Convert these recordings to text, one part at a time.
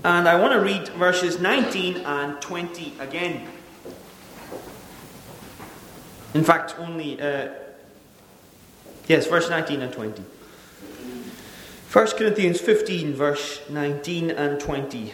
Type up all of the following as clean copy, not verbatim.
And I want to read verses 19 and 20 again. In fact, only, verse 19 and 20. 1 Corinthians 15, verse 19 and 20.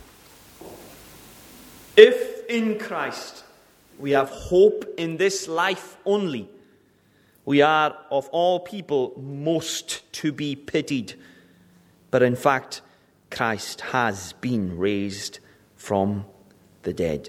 If in Christ we have hope in this life only, we are of all people most to be pitied. But in fact, Christ has been raised from the dead.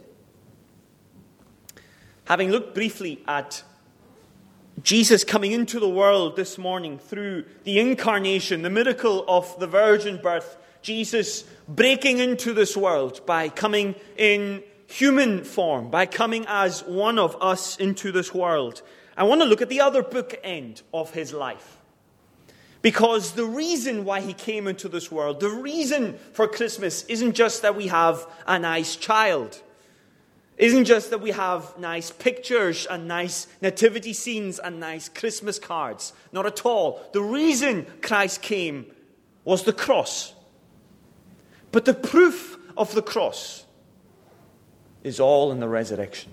Having looked briefly at Jesus coming into the world this morning through the incarnation, the miracle of the virgin birth, Jesus breaking into this world by coming in human form, by coming as one of us into this world, I want to look at the other bookend of his life. Because the reason why he came into this world, the reason for Christmas isn't just that we have a nice child. Isn't just that we have nice pictures and nice nativity scenes and nice Christmas cards. Not at all. The reason Christ came was the cross. But the proof of the cross is all in the resurrection.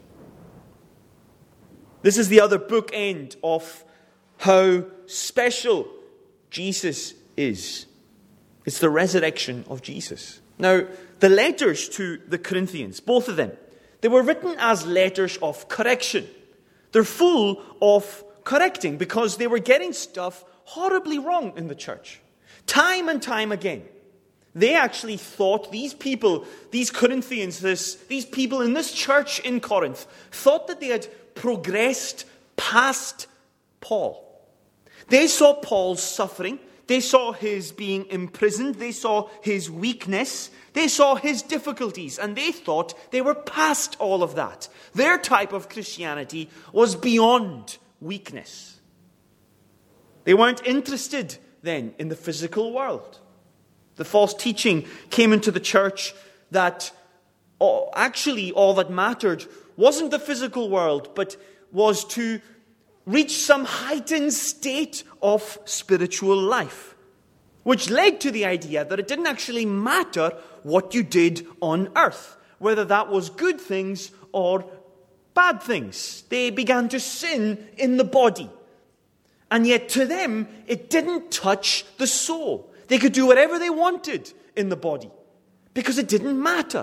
This is the other bookend of how special Jesus is. It's the resurrection of Jesus. Now, the letters to the Corinthians, both of them, they were written as letters of correction. They're full of correcting because they were getting stuff horribly wrong in the church. Time and time again. They actually thought, these people, these Corinthians, these people in this church in Corinth, thought that they had progressed past Paul. They saw Paul's suffering. They saw his being imprisoned. They saw his weakness. They saw his difficulties. And they thought they were past all of that. Their type of Christianity was beyond weakness. They weren't interested then in the physical world. The false teaching came into the church that actually all that mattered wasn't the physical world, but was to reach some heightened state of spiritual life, which led to the idea that it didn't actually matter what you did on earth, whether that was good things or bad things. They began to sin in the body. And yet to them, it didn't touch the soul. They could do whatever they wanted in the body because it didn't matter.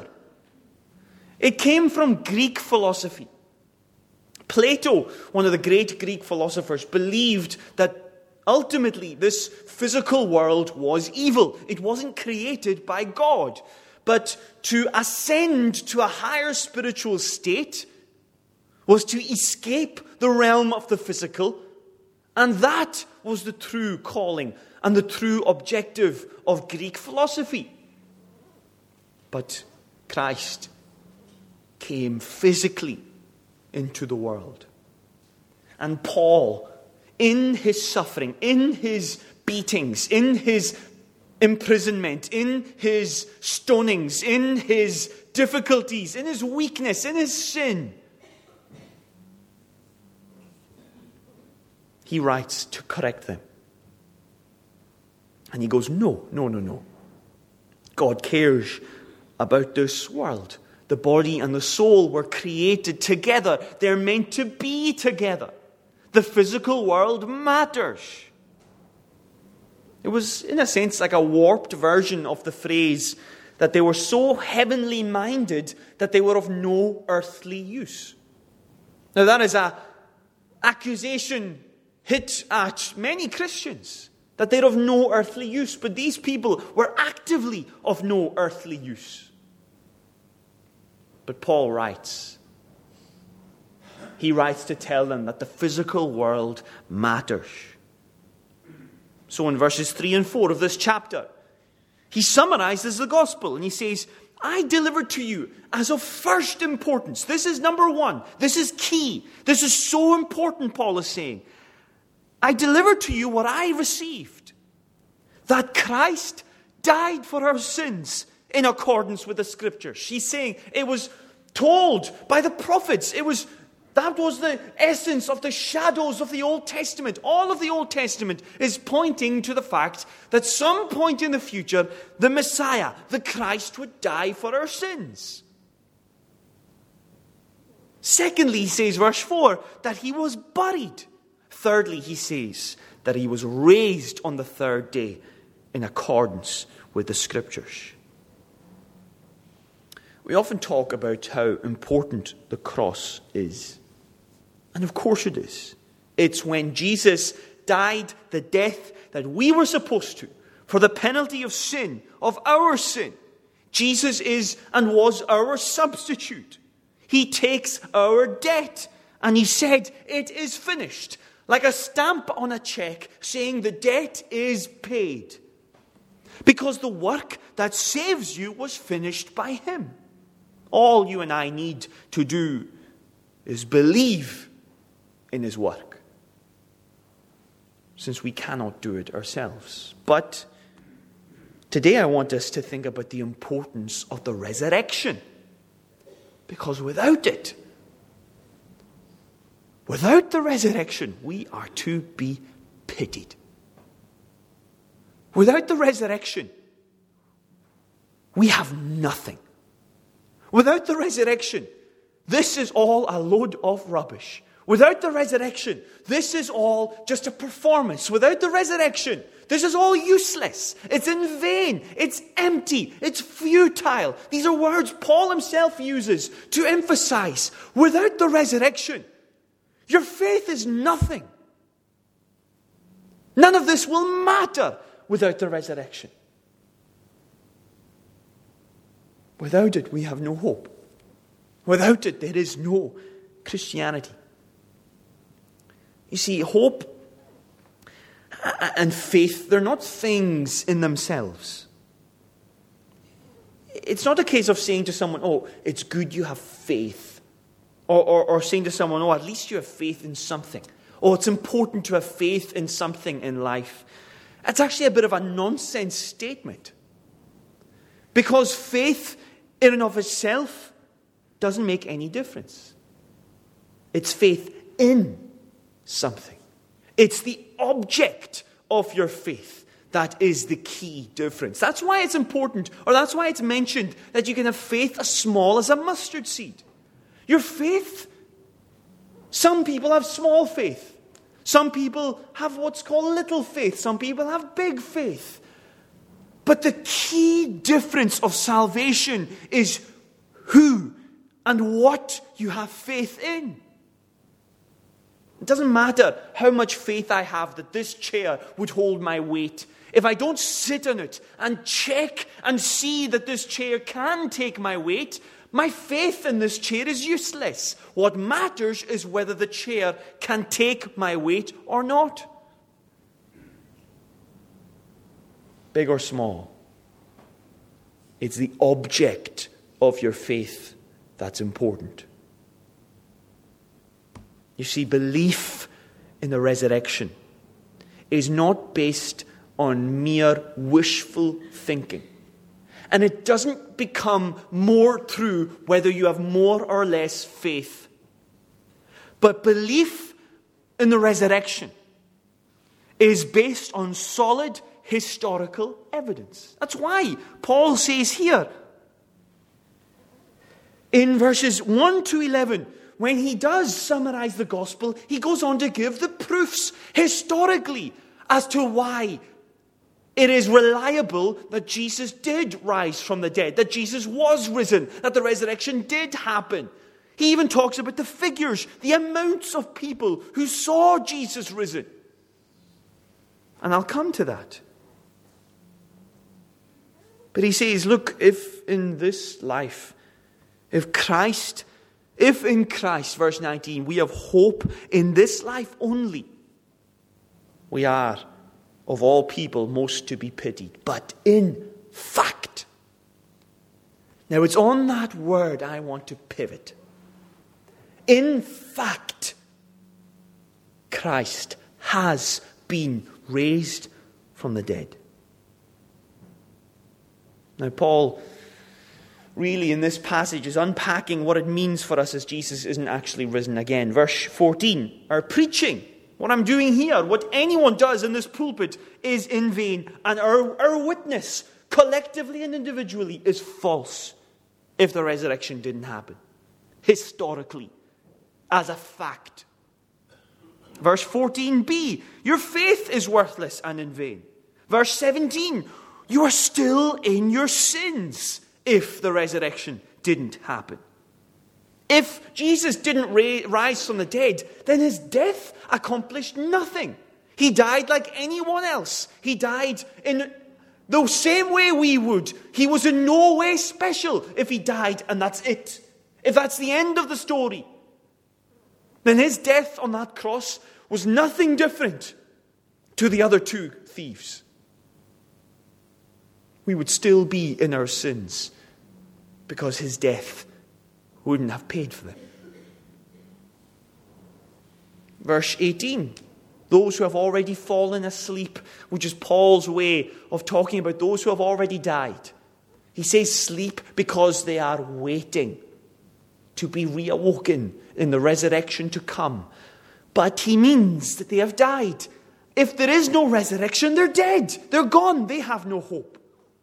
It came from Greek philosophy. Plato, one of the great Greek philosophers, believed that ultimately this physical world was evil. It wasn't created by God. But to ascend to a higher spiritual state was to escape the realm of the physical. And that was the true calling and the true objective of Greek philosophy. But Christ came physically into the world. And Paul, in his suffering, in his beatings, in his imprisonment, in his stonings, in his difficulties, in his weakness, in his sin, he writes to correct them. And he goes, no. God cares about this world. The body and the soul were created together. They're meant to be together. The physical world matters. It was, in a sense, like a warped version of the phrase that they were so heavenly minded that they were of no earthly use. Now that is an accusation hit at many Christians, that they're of no earthly use. But these people were actively of no earthly use. But Paul writes. He writes to tell them that the physical world matters. So in verses 3 and 4 of this chapter, he summarizes the gospel and he says, I delivered to you as of first importance. This is number one. This is key. This is so important, Paul is saying. I delivered to you what I received, that Christ died for our sins in accordance with the Scriptures. She's saying it was told by the prophets. It was That was the essence of the shadows of the Old Testament. All of the Old Testament is pointing to the fact that some point in the future, the Messiah, the Christ, would die for our sins. Secondly, he says, verse 4, that he was buried. Thirdly, he says that he was raised on the third day in accordance with the Scriptures. We often talk about how important the cross is. And of course it is. It's when Jesus died the death that we were supposed to for the penalty of sin, of our sin. Jesus is and was our substitute. He takes our debt. And he said, it is finished. Like a stamp on a check saying the debt is paid. Because the work that saves you was finished by him. All you and I need to do is believe in his work, since we cannot do it ourselves. But today I want us to think about the importance of the resurrection. Because without the resurrection, we are to be pitied. Without the resurrection, we have nothing. Without the resurrection, this is all a load of rubbish. Without the resurrection, this is all just a performance. Without the resurrection, this is all useless. It's in vain. It's empty. It's futile. These are words Paul himself uses to emphasize. Without the resurrection, your faith is nothing. None of this will matter without the resurrection. Without it, we have no hope. Without it, there is no Christianity. You see, hope and faith, they're not things in themselves. It's not a case of saying to someone, oh, it's good you have faith. Or saying to someone, oh, at least you have faith in something. Oh, it's important to have faith in something in life. It's actually a bit of a nonsense statement. Because faith in and of itself doesn't make any difference. It's faith in something. It's the object of your faith that is the key difference. That's why it's important, or that's why it's mentioned that you can have faith as small as a mustard seed. Your faith, some people have small faith. Some people have what's called little faith. Some people have big faith. But the key difference of salvation is who and what you have faith in. It doesn't matter how much faith I have that this chair would hold my weight. If I don't sit on it and check and see that this chair can take my weight, my faith in this chair is useless. What matters is whether the chair can take my weight or not. Big or small. It's the object of your faith that's important. You see, belief in the resurrection is not based on mere wishful thinking. And it doesn't become more true whether you have more or less faith. But belief in the resurrection is based on solid historical evidence. That's why Paul says here in verses 1 to 11, when he does summarize the gospel, he goes on to give the proofs historically as to why it is reliable that Jesus did rise from the dead, that Jesus was risen, that the resurrection did happen. He even talks about the figures, the amounts of people who saw Jesus risen. And I'll come to that. But he says, look, if in this life, if in Christ, verse 19, we have hope in this life only, we are, of all people, most to be pitied. But in fact, now it's on that word I want to pivot. In fact, Christ has been raised from the dead. Now, Paul really in this passage is unpacking what it means for us as Jesus isn't actually risen again. Verse 14, our preaching, what I'm doing here, what anyone does in this pulpit is in vain, and our witness, collectively and individually, is false if the resurrection didn't happen. Historically, as a fact. Verse 14b, your faith is worthless and in vain. Verse 17, you are still in your sins if the resurrection didn't happen. If Jesus didn't rise from the dead, then his death accomplished nothing. He died like anyone else. He died in the same way we would. He was in no way special if he died and that's it. If that's the end of the story, then his death on that cross was nothing different to the other two thieves. We would still be in our sins because his death wouldn't have paid for them. Verse 18, those who have already fallen asleep, which is Paul's way of talking about those who have already died. He says sleep because they are waiting to be reawoken in the resurrection to come. But he means that they have died. If there is no resurrection, they're dead. They're gone. They have no hope.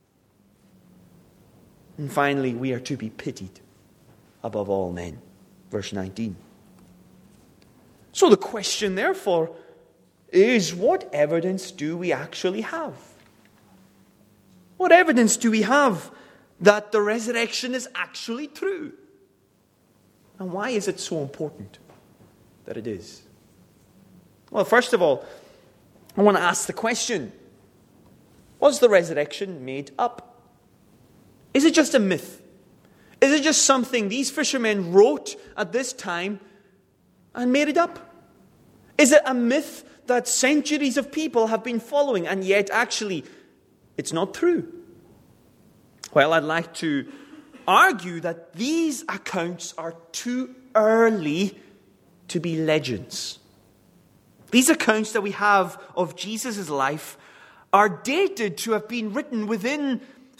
And finally, we are to be pitied above all men. Verse 19. So the question, therefore, is what evidence do we actually have? What evidence do we have that the resurrection is actually true? And why is it so important that it is? Well, first of all, I want to ask the question, was the resurrection made up? Is it just a myth? Is it just something these fishermen wrote at this time and made it up? Is it a myth that centuries of people have been following and yet actually it's not true? Well, I'd like to argue that these accounts are too early to be legends. These accounts that we have of Jesus' life are dated to have been written within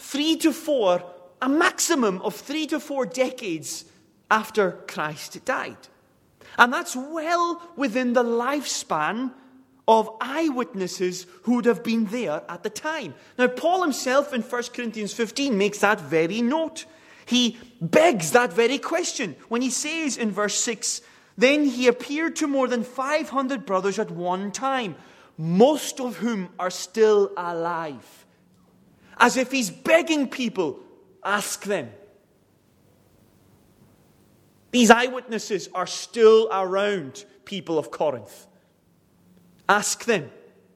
a maximum of 3 to 4 decades after Christ died. And that's well within the lifespan of eyewitnesses who would have been there at the time. Now, Paul himself in 1 Corinthians 15 makes that very note. He begs that very question when he says in verse 6, then he appeared to more than 500 brothers at one time, most of whom are still alive. As if he's begging people, ask them. These eyewitnesses are still around, people of Corinth. Ask them.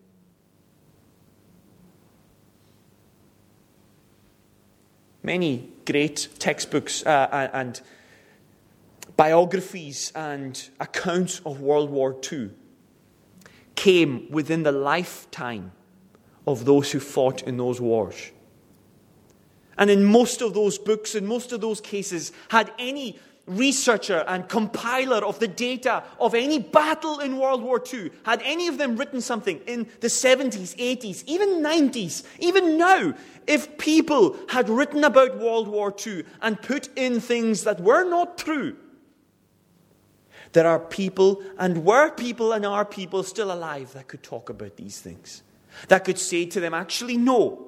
Many great textbooks and biographies and accounts of World War II came within the lifetime of those who fought in those wars. And in most of those books, in most of those cases, had any researcher and compiler of the data of any battle in World War II, had any of them written something in the 70s, 80s, even 90s, even now, if people had written about World War II and put in things that were not true, there are people and were people and are people still alive that could talk about these things, that could say to them, actually, no.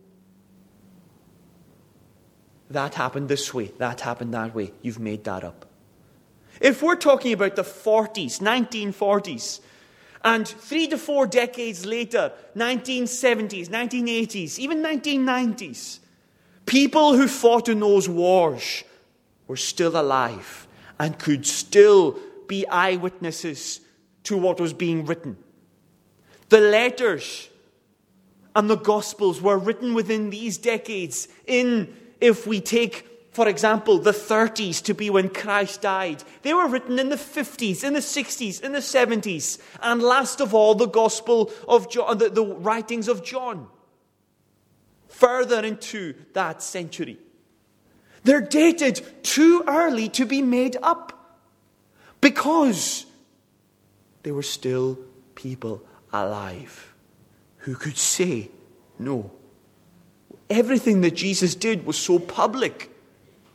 That happened this way. That happened that way. You've made that up. If we're talking about the 40s, 1940s, and 3 to 4 decades later, 1970s, 1980s, even 1990s, people who fought in those wars were still alive and could still be eyewitnesses to what was being written. The letters and the Gospels were written within these decades if we take, for example, the 30s to be when Christ died. They were written in the 50s, in the 60s, in the 70s. And last of all, the Gospel of John, the writings of John. Further into that century. They're dated too early to be made up. Because there were still people alive who could say no. Everything that Jesus did was so public.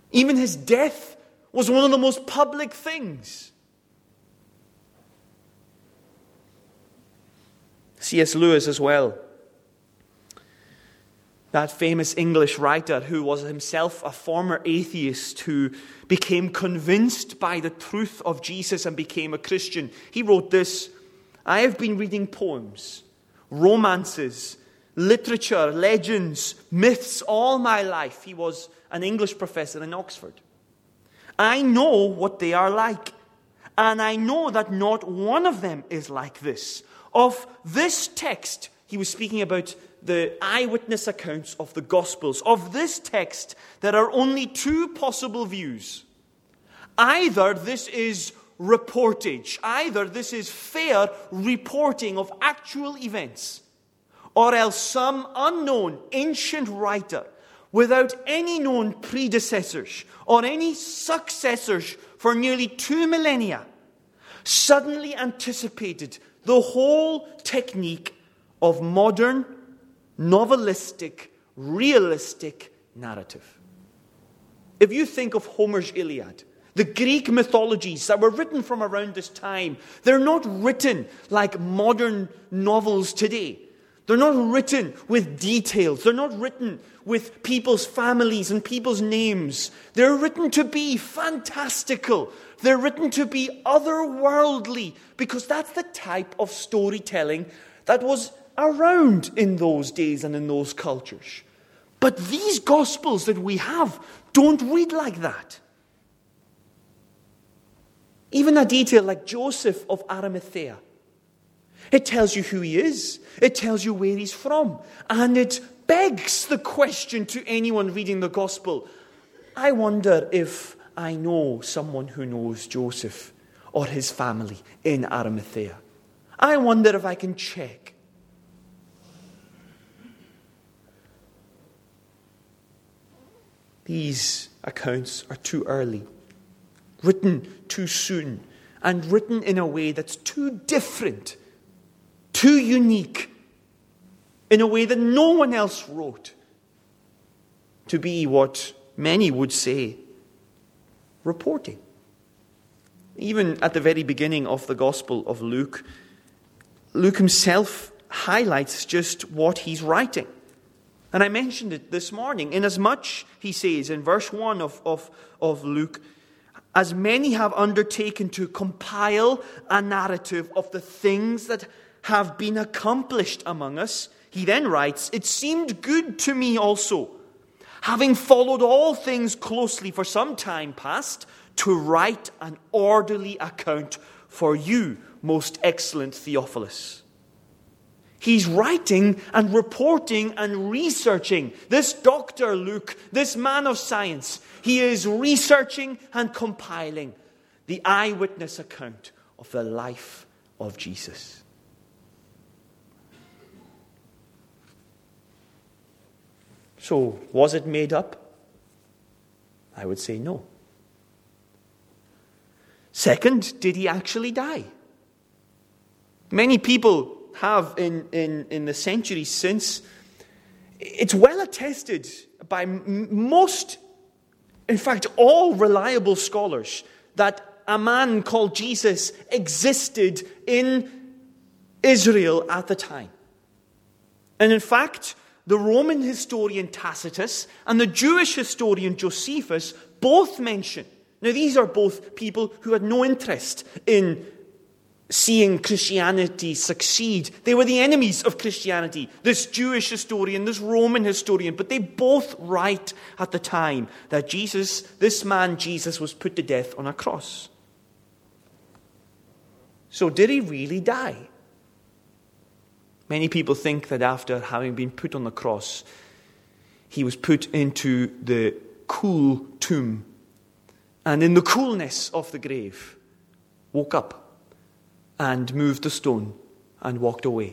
Even his death was one of the most public things. C.S. Lewis as well, that famous English writer who was himself a former atheist who became convinced by the truth of Jesus and became a Christian. He wrote this: "I have been reading poems, romances, literature, legends, myths all my life." He was an English professor in Oxford. "I know what they are like, and I know that not one of them is like this. Of this text," he was speaking about the eyewitness accounts of the Gospels, "of this text there are only two possible views. Either this is reportage, either this is fair reporting of actual events, or else some unknown ancient writer without any known predecessors or any successors for nearly 2 millennia suddenly anticipated the whole technique of modern, novelistic, realistic narrative." If you think of Homer's Iliad, the Greek mythologies that were written from around this time, they're not written like modern novels today. They're not written with details. They're not written with people's families and people's names. They're written to be fantastical. They're written to be otherworldly, because that's the type of storytelling that was around in those days and in those cultures. But these Gospels that we have don't read like that. Even a detail like Joseph of Arimathea. It tells you who he is. It tells you where he's from. And it begs the question to anyone reading the Gospel: I wonder if I know someone who knows Joseph or his family in Arimathea. I wonder if I can check. These accounts are too early, written too soon, and written in a way that's too different, too unique, in a way that no one else wrote, to be what many would say reporting. Even at the very beginning of the Gospel of Luke, Luke himself highlights just what he's writing. And I mentioned it this morning. Inasmuch, he says in verse 1 of Luke, as many have undertaken to compile a narrative of the things that have been accomplished among us, he then writes, it seemed good to me also, having followed all things closely for some time past, to write an orderly account for you, most excellent Theophilus. He's writing and reporting and researching. This Dr. Luke, this man of science, he is researching and compiling the eyewitness account of the life of Jesus. So, was it made up? I would say no. Second, did he actually die? Many people have in the centuries since. It's well attested by most, in fact, all reliable scholars, that a man called Jesus existed in Israel at the time. And in fact, the Roman historian Tacitus and the Jewish historian Josephus both mention, now these are both people who had no interest in seeing Christianity succeed. They were the enemies of Christianity, this Jewish historian, this Roman historian, but they both write at the time that Jesus, this man Jesus, was put to death on a cross. So did he really die? Many people think that after having been put on the cross, he was put into the cool tomb, and in the coolness of the grave, woke up and moved the stone and walked away.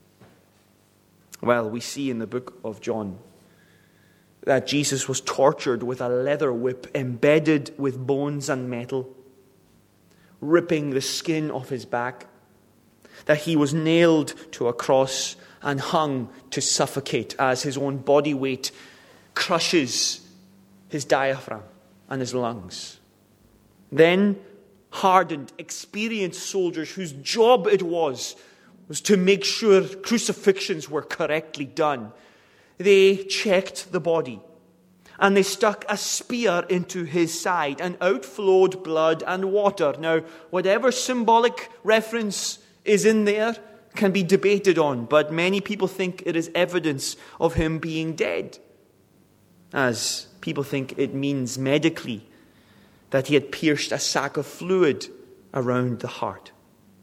Well, we see in the book of John that Jesus was tortured with a leather whip embedded with bones and metal, ripping the skin off his back, that he was nailed to a cross and hung to suffocate as his own body weight crushes his diaphragm and his lungs. Then hardened, experienced soldiers whose job it was to make sure crucifixions were correctly done. They checked the body, and they stuck a spear into his side, and out flowed blood and water. Now, whatever symbolic reference is in there can be debated on, but many people think it is evidence of him being dead, as people think it means medically that he had pierced a sac of fluid around the heart.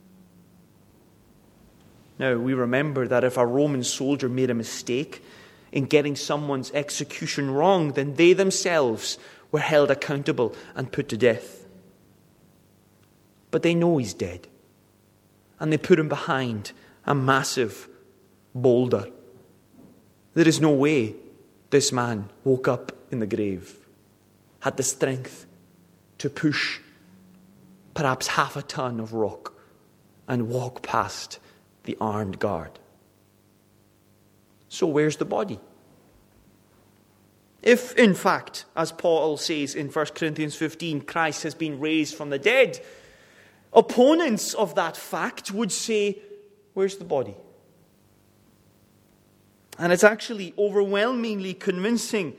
Now, we remember that if a Roman soldier made a mistake in getting someone's execution wrong, then they themselves were held accountable and put to death. But they know he's dead, and they put him behind a massive boulder. There is no way this man woke up in the grave, had the strength to push perhaps half a ton of rock and walk past the armed guard. So where's the body? If, in fact, as Paul says in 1 Corinthians 15, Christ has been raised from the dead, opponents of that fact would say, where's the body? And it's actually overwhelmingly convincing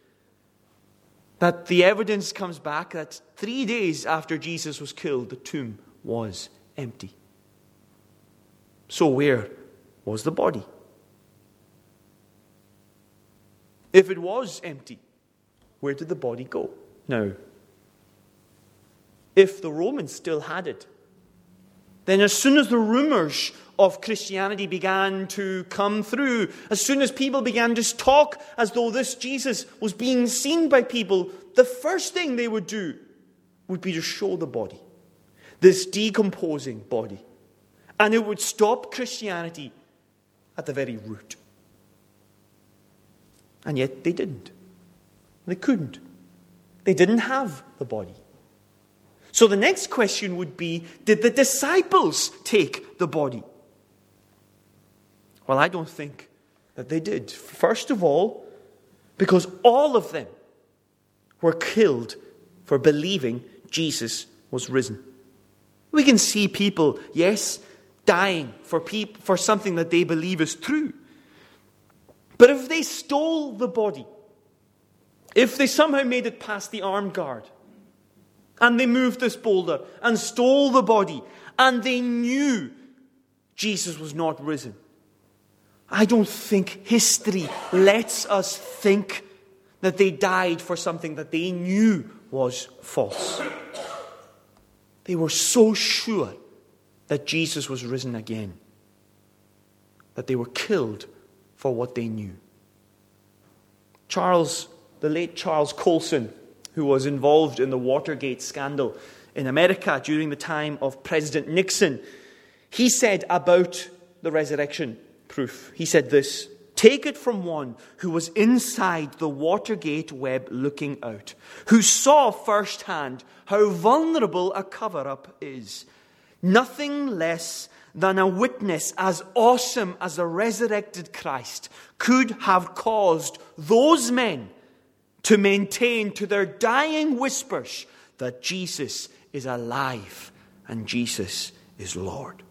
that the evidence comes back that 3 days after Jesus was killed, the tomb was empty. So where was the body? If it was empty, where did the body go? Now, if the Romans still had it, then as soon as the rumors of Christianity began to come through, as soon as people began to talk as though this Jesus was being seen by people, the first thing they would do would be to show the body, this decomposing body. And it would stop Christianity at the very root. And yet they didn't. They couldn't. They didn't have the body. So the next question would be, did the disciples take the body? Well, I don't think that they did. First of all, because all of them were killed for believing Jesus was risen. We can see people, yes, dying for something that they believe is true. But if they stole the body, if they somehow made it past the armed guard, and they moved this boulder and stole the body, and they knew Jesus was not risen, I don't think history lets us think that they died for something that they knew was false. They were so sure that Jesus was risen again that they were killed for what they knew. The late Charles Colson, who was involved in the Watergate scandal in America during the time of President Nixon, he said about the resurrection proof, he said this: "Take it from one who was inside the Watergate web looking out, who saw firsthand how vulnerable a cover-up is. Nothing less than a witness as awesome as the resurrected Christ could have caused those men to maintain to their dying whispers that Jesus is alive and Jesus is Lord."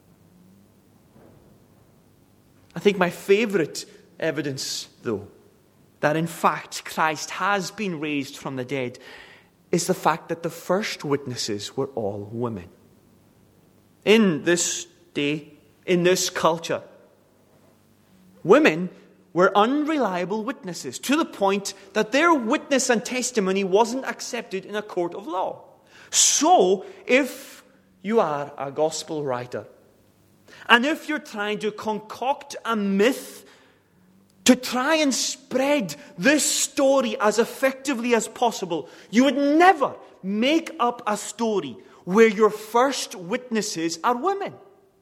I think my favorite evidence, though, that in fact Christ has been raised from the dead is the fact that the first witnesses were all women. In this day, in this culture, women were unreliable witnesses to the point that their witness and testimony wasn't accepted in a court of law. So, if you are a gospel writer, and if you're trying to concoct a myth to try and spread this story as effectively as possible, you would never make up a story where your first witnesses are women.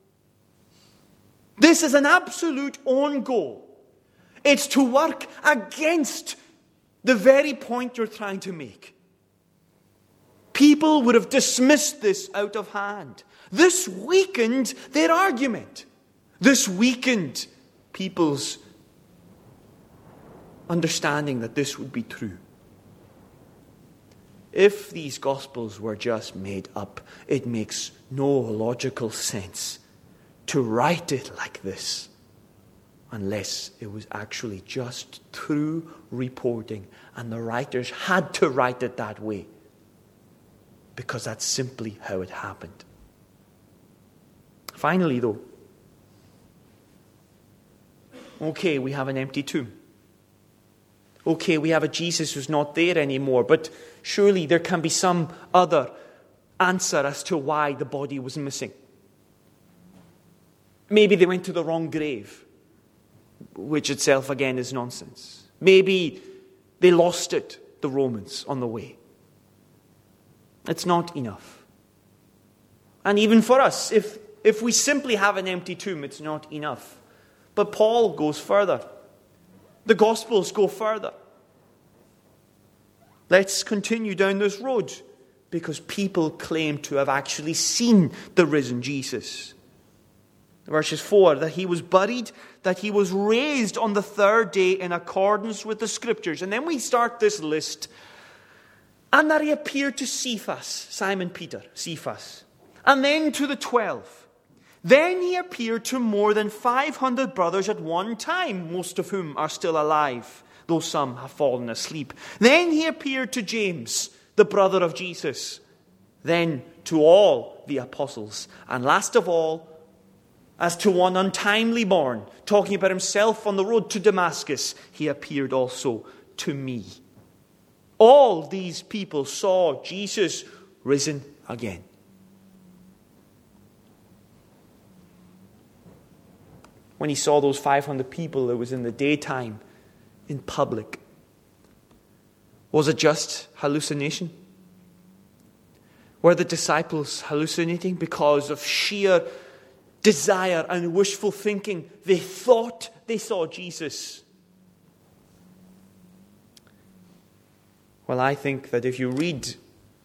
This is an absolute own goal. It's to work against the very point you're trying to make. People would have dismissed this out of hand. This weakened their argument. This weakened people's understanding that this would be true. if these Gospels were just made up, it makes no logical sense to write it like this, unless it was actually just true reporting, and the writers had to write it that way, because that's simply how it happened. Finally, though, okay, we have an empty tomb. Okay, we have a Jesus who's not there anymore, but surely there can be some other answer as to why the body was missing. Maybe they went to the wrong grave, which itself again is nonsense. Maybe they lost it, the Romans, on the way. It's not enough. And even for us, if we simply have an empty tomb, it's not enough. But Paul goes further. The Gospels go further. Let's continue down this road, because people claim to have actually seen the risen Jesus. Verses 4, that he was buried, that he was raised on the third day in accordance with the Scriptures. And then we start this list. And that he appeared to Cephas, Simon Peter, Cephas, and then to the 12. Then he appeared to more than 500 brothers at one time, most of whom are still alive, though some have fallen asleep. Then he appeared to James, the brother of Jesus. Then to all the apostles. And last of all, as to one untimely born, talking about himself on the road to Damascus, he appeared also to me. All these people saw Jesus risen again. When he saw those 500 people, it was in the daytime, in public. Was it just hallucination? Were the disciples hallucinating because of sheer desire and wishful thinking? They thought they saw Jesus. Well, I think that if you read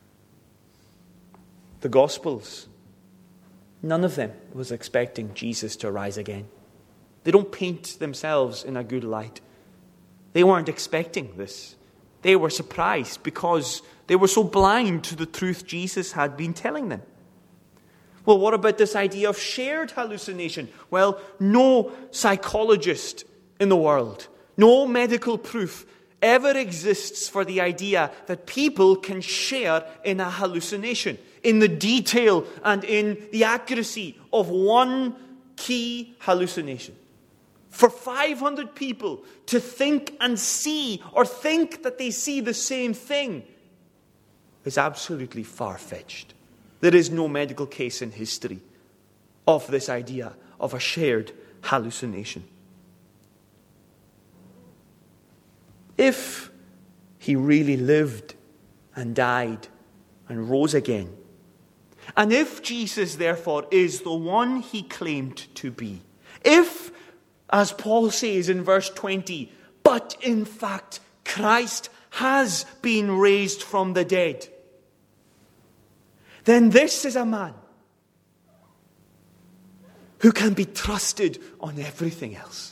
the Gospels, none of them was expecting Jesus to rise again. They don't paint themselves in a good light. They weren't expecting this. They were surprised because they were so blind to the truth Jesus had been telling them. Well, what about this idea of shared hallucination? Well, no psychologist in the world, no medical proof ever exists for the idea that people can share in a hallucination, in the detail and in the accuracy of one key hallucination. For 500 people to think and see, or think that they see the same thing, is absolutely far-fetched. There is no medical case in history of this idea of a shared hallucination. If he really lived and died and rose again, and if Jesus therefore is the one he claimed to be, if, as Paul says in verse 20, but in fact Christ has been raised from the dead, then this is a man who can be trusted on everything else.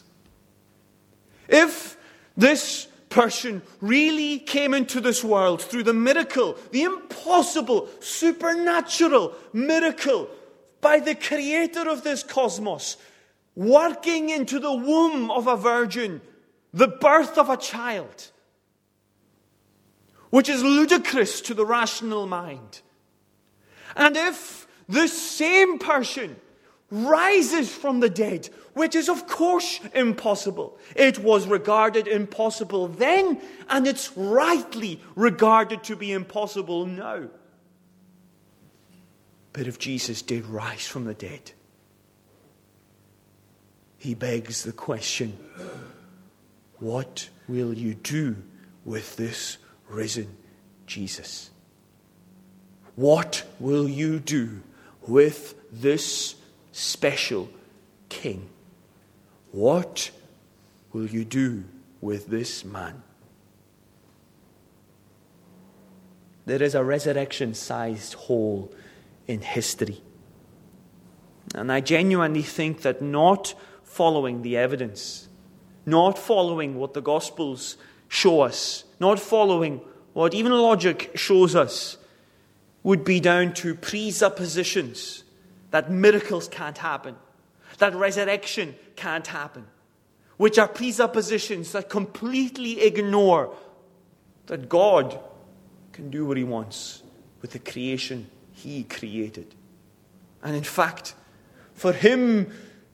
If this person really came into this world through the miracle, the impossible, supernatural miracle by the creator of this cosmos, working into the womb of a virgin, the birth of a child, which is ludicrous to the rational mind. And if this same person rises from the dead, which is of course impossible, it was regarded impossible then, and it's rightly regarded to be impossible now. But if Jesus did rise from the dead, he begs the question, what will you do with this risen Jesus? What will you do with this special King? What will you do with this man? There is a resurrection-sized hole in history. And I genuinely think that not following the evidence, not following what the Gospels show us, not following what even logic shows us would be down to presuppositions that miracles can't happen, that resurrection can't happen, which are presuppositions that completely ignore that God can do what he wants with the creation he created. And in fact, for him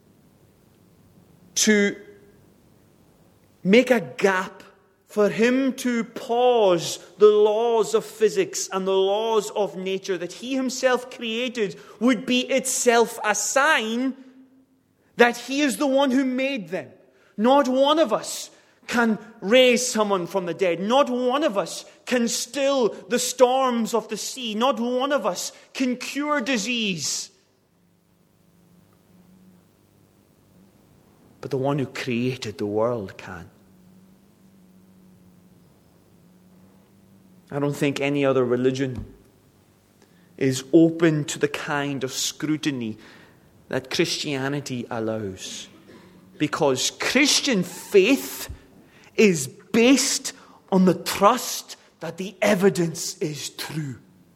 to make a gap, for him to pause the laws of physics and the laws of nature that he himself created would be itself a sign that he is the one who made them. Not one of us can raise someone from the dead. Not one of us can still the storms of the sea. Not one of us can cure disease. But the one who created the world can. I don't think any other religion is open to the kind of scrutiny that Christianity allows. Because Christian faith is based on the trust that the evidence is true.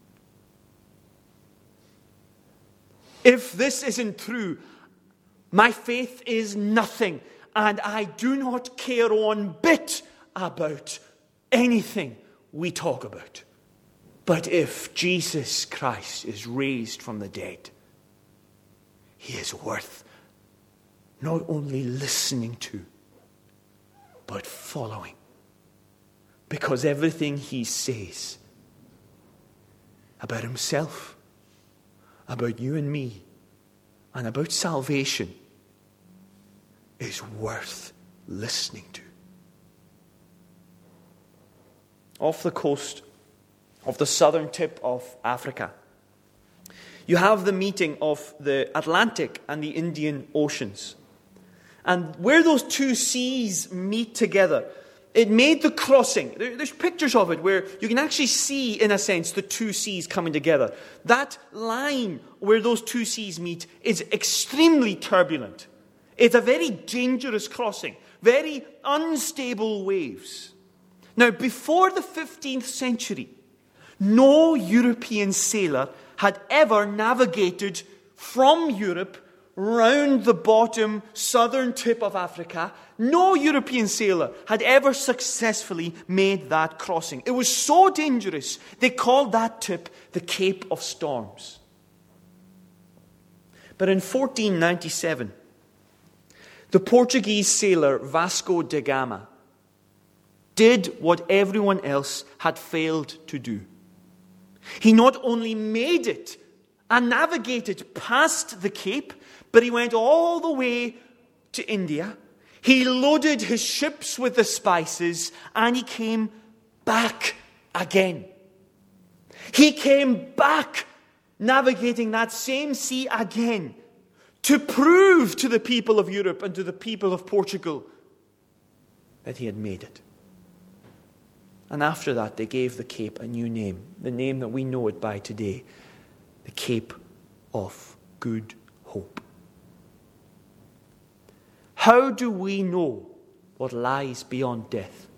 If this isn't true, my faith is nothing, and I do not care one bit about anything we talk about. But if Jesus Christ is raised from the dead, he is worth not only listening to, but following. Because everything he says about himself, about you and me, and about salvation is worth listening to. Off the coast of the southern tip of Africa, you have the meeting of the Atlantic and the Indian Oceans. And where those two seas meet together, it made the crossing. There's pictures of it where you can actually see, in a sense, the two seas coming together. That line where those two seas meet is extremely turbulent. It's a very dangerous crossing, very unstable waves. Now, before the 15th century, no European sailor had ever navigated from Europe round the bottom southern tip of Africa. No European sailor had ever successfully made that crossing. It was so dangerous, they called that tip the Cape of Storms. But in 1497, the Portuguese sailor Vasco da Gama did what everyone else had failed to do. He not only made it and navigated past the Cape, but he went all the way to India. He loaded his ships with the spices and he came back again. He came back navigating that same sea again to prove to the people of Europe and to the people of Portugal that he had made it. And after that, they gave the Cape a new name, the name that we know it by today, the Cape of Good Hope. How do we know what lies beyond death?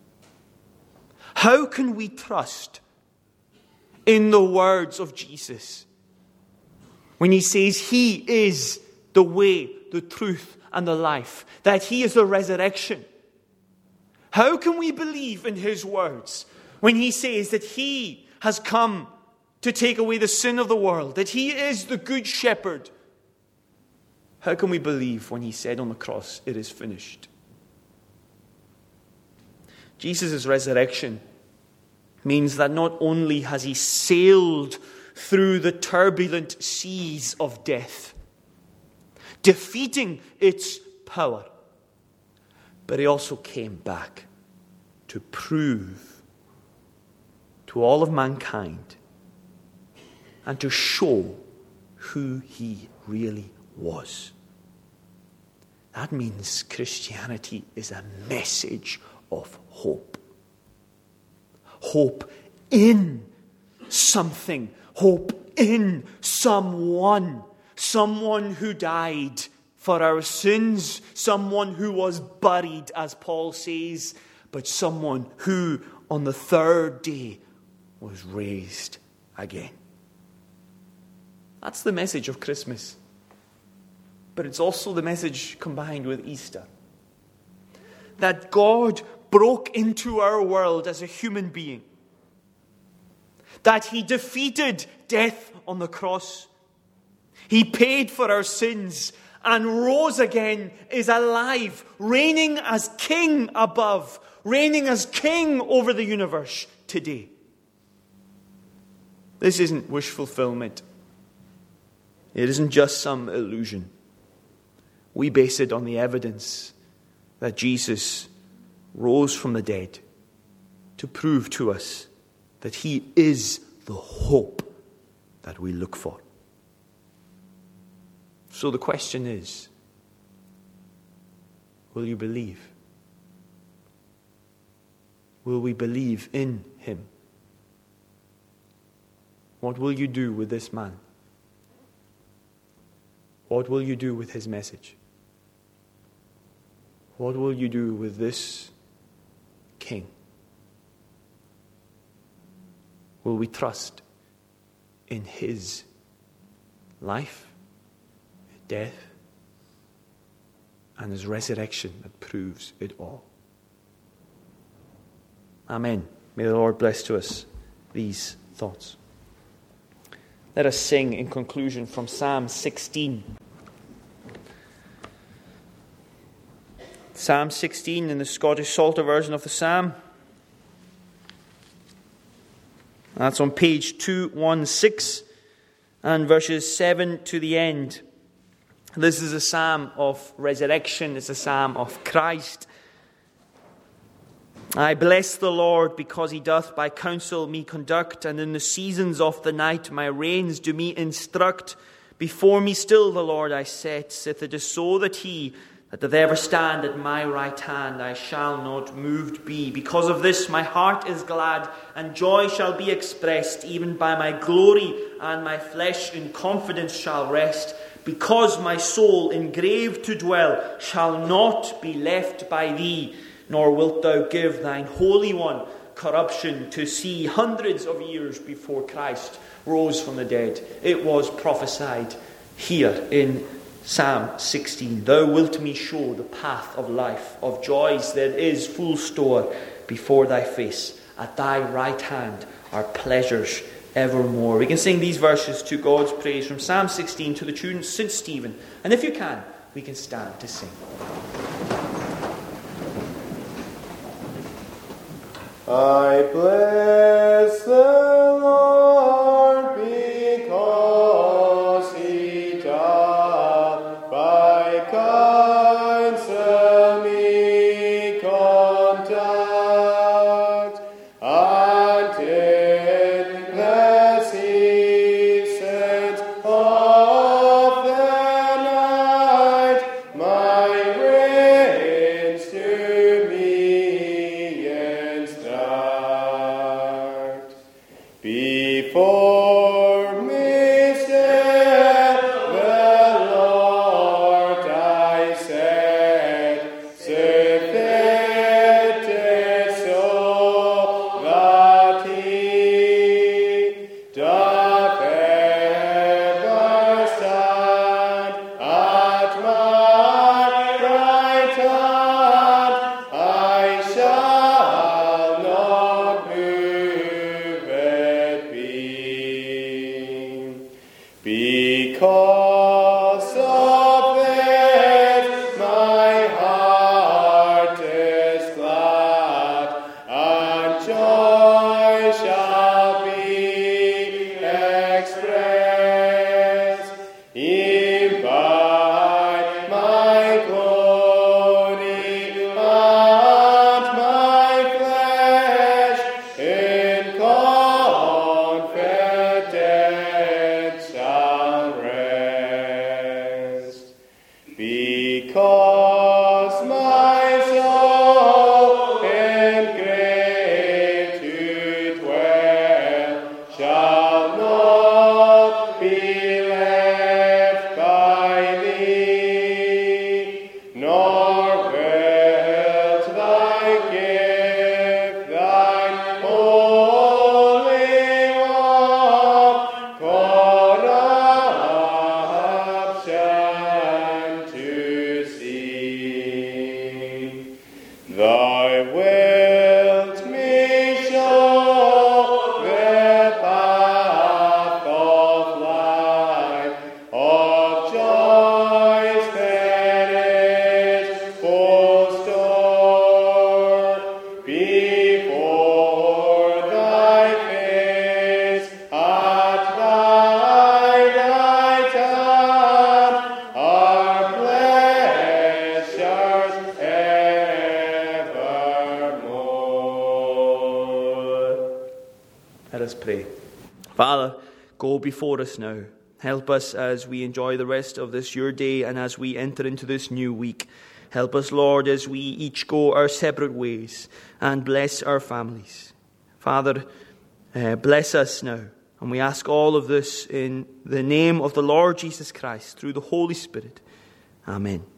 How can we trust in the words of Jesus when he says he is the way, the truth, and the life, that he is the resurrection? How can we believe in his words when he says that he has come to take away the sin of the world, that he is the good shepherd? How can we believe when he said on the cross, "It is finished"? Jesus' resurrection means that not only has he sailed through the turbulent seas of death, defeating its power, but he also came back to prove to all of mankind and to show who he really was. That means Christianity is a message of hope. Hope in something. Hope in someone. Someone who died for our sins. Someone who was buried, as Paul says. But someone who, on the third day was raised again. That's the message of Christmas. But it's also the message combined with Easter. That God broke into our world as a human being. That He defeated death on the cross. He paid for our sins and rose again, is alive, reigning as King above, reigning as King over the universe today. This isn't wish fulfillment. It isn't just some illusion. We base it on the evidence that Jesus rose from the dead to prove to us that He is the hope that we look for. So the question is, will you believe? Will we believe in Him? What will you do with this man? What will you do with his message? What will you do with this King? Will we trust in His life, death, and His resurrection that proves it all? Amen. May the Lord bless to us these thoughts. Let us sing in conclusion from Psalm 16. Psalm 16 in the Scottish Psalter version of the Psalm. That's on page 216 and verses 7 to the end. This is a psalm of resurrection. It's a psalm of Christ. I bless the Lord because He doth by counsel me conduct, and in the seasons of the night my reins do me instruct. Before me still the Lord I set, sith it is so that He that doth ever stand at my right hand, I shall not moved be. Because of this my heart is glad, and joy shall be expressed, even by my glory, and my flesh in confidence shall rest. Because my soul in grave to dwell shall not be left by Thee, nor wilt Thou give Thine Holy One corruption to see. Hundreds of years before Christ rose from the dead, it was prophesied here in Psalm 16. Thou wilt me show the path of life, of joys there is full store before Thy face. At Thy right hand are pleasures evermore. We can sing these verses to God's praise from Psalm 16 to the tune St. Stephen. And if you can, we can stand to sing. I bless the Lord because He doth by counsel me conduct, and in the seasons of the night my reins do me instruct. Before me stand the Lord I said, sufficient so that He doth ever stand at my right hand, I shall not moved be. Because of this my heart is glad, and joy shall be expressed in by my glory and my flesh in confidence shall rest. Let us pray. Father, go before us now. Help us as we enjoy the rest of this your day and as we enter into this new week. Help us, Lord, as we each go our separate ways, and bless our families. Father, bless us now. And we ask all of this in the name of the Lord Jesus Christ, through the Holy Spirit. Amen.